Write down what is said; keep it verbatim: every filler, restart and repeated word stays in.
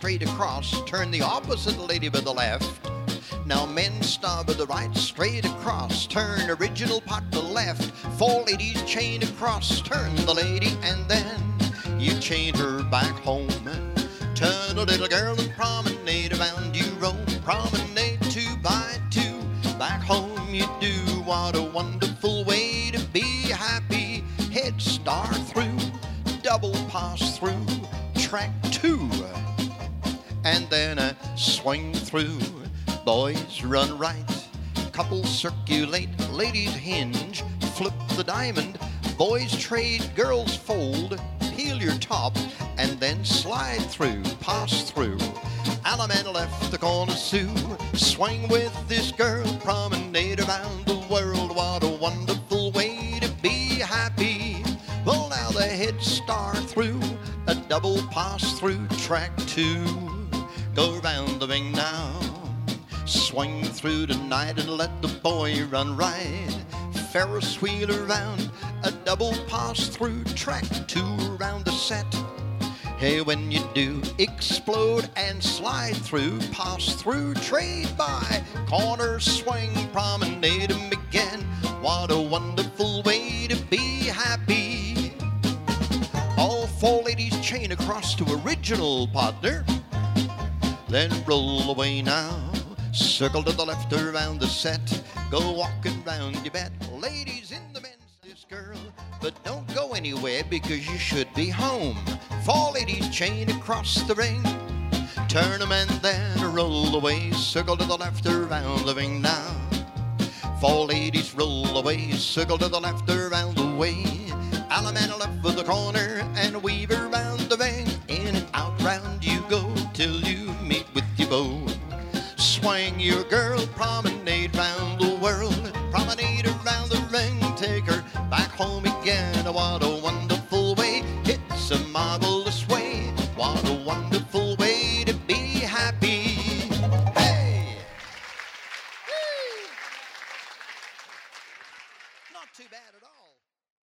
straight across, turn the opposite lady with the left. Now men stop with the right, straight across, turn original pot to left. Four ladies chain across, turn the lady and then you chain her back home. Turn a little girl and promenade around you, roll, promenade two by two. Back home you do, what a wonderful way to be happy. Head start through, double pass through, track two, and then a swing through. Boys run right, couples circulate, ladies hinge, flip the diamond. Boys trade, girls fold, peel your top, and then slide through, pass through. Allemande left the corner Sue, swing with this girl, promenade around the world. What a wonderful way to be happy. Well, now the head start through, a double pass through, track two. Go round the ring now, swing through tonight and let the boy run right. Ferris wheel around, a double pass through, track two around the set. Hey, when you do, explode and slide through, pass through, trade by, corner swing, promenade 'em again. What a wonderful way to be happy. All four ladies chain across to original partner, then roll away now. Circle to the left around the set, go walking round, you bet. Ladies in the men's, this girl, but don't go anywhere because you should be home. Four ladies chain across the ring, turn them and then roll away. Circle to the left around the ring now. Four ladies roll away, circle to the left around the way. Allemande left with the corner and weave around the ring.